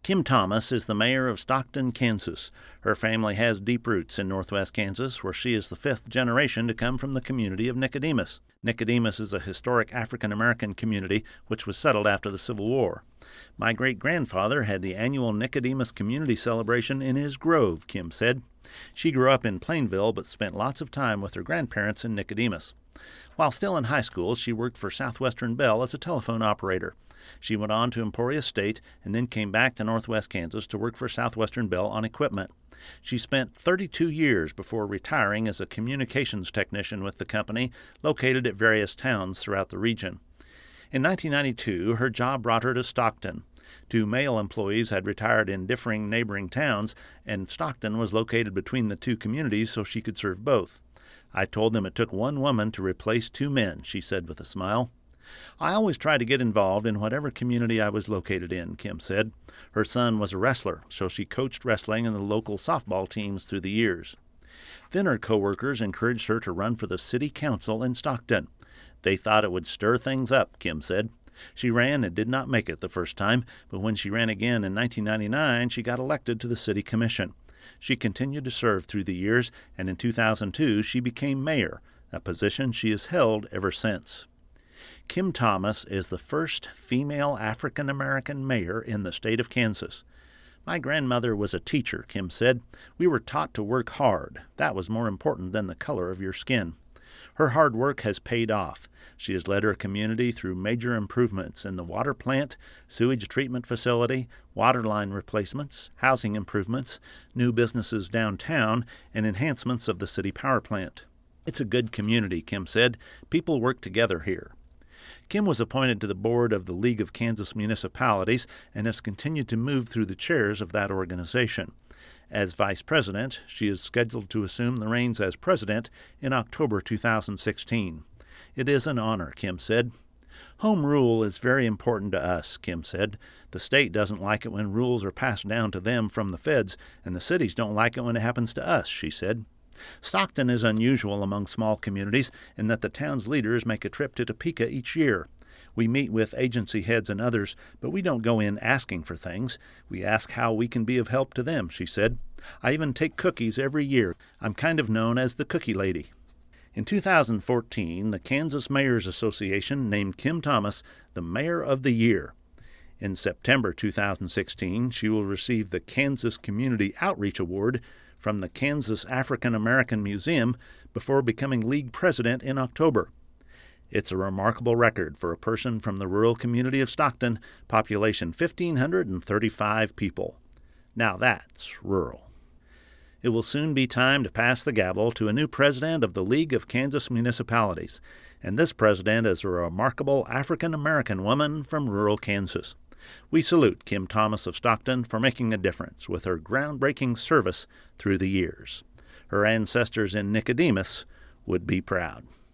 Kim Thomas is the mayor of Stockton, Kansas. Her family has deep roots in northwest Kansas, where she is the fifth generation to come from the community of Nicodemus. Nicodemus is a historic African-American community which was settled after the Civil War. My great-grandfather had the annual Nicodemus Community Celebration in his grove, Kim said. She grew up in Plainville but spent lots of time with her grandparents in Nicodemus. While still in high school, she worked for Southwestern Bell as a telephone operator. She went on to Emporia State and then came back to northwest Kansas to work for Southwestern Bell on equipment. She spent 32 years before retiring as a communications technician with the company, located at various towns throughout the region. In 1992, her job brought her to Stockton. Two male employees had retired in differing neighboring towns, and Stockton was located between the two communities so she could serve both. I told them it took one woman to replace two men, she said with a smile. I always tried to get involved in whatever community I was located in, Kim said. Her son was a wrestler, so she coached wrestling in the local softball teams through the years. Then her coworkers encouraged her to run for the city council in Stockton. They thought it would stir things up, Kim said. She ran and did not make it the first time, but when she ran again in 1999, she got elected to the city commission. She continued to serve through the years, and in 2002 she became mayor, a position she has held ever since. Kim Thomas is the first female African-American mayor in the state of Kansas. My grandmother was a teacher, Kim said. We were taught to work hard. That was more important than the color of your skin. Her hard work has paid off. She has led her community through major improvements in the water plant, sewage treatment facility, water line replacements, housing improvements, new businesses downtown, and enhancements of the city power plant. It's a good community, Kim said. People work together here. Kim was appointed to the board of the League of Kansas Municipalities and has continued to move through the chairs of that organization. As vice president, she is scheduled to assume the reins as president in October 2016. It is an honor, Kim said. Home rule is very important to us, Kim said. The state doesn't like it when rules are passed down to them from the feds, and the cities don't like it when it happens to us, she said. Stockton is unusual among small communities in that the town's leaders make a trip to Topeka each year. We meet with agency heads and others, but we don't go in asking for things. We ask how we can be of help to them, she said. I even take cookies every year. I'm kind of known as the Cookie Lady. In 2014, the Kansas Mayors Association named Kim Thomas the Mayor of the Year. In September 2016, she will receive the Kansas Community Outreach Award from the Kansas African American Museum before becoming league president in October. It's a remarkable record for a person from the rural community of Stockton, population 1,535 people. Now that's rural. It will soon be time to pass the gavel to a new president of the League of Kansas Municipalities, and this president is a remarkable African-American woman from rural Kansas. We salute Kim Thomas of Stockton for making a difference with her groundbreaking service through the years. Her ancestors in Nicodemus would be proud.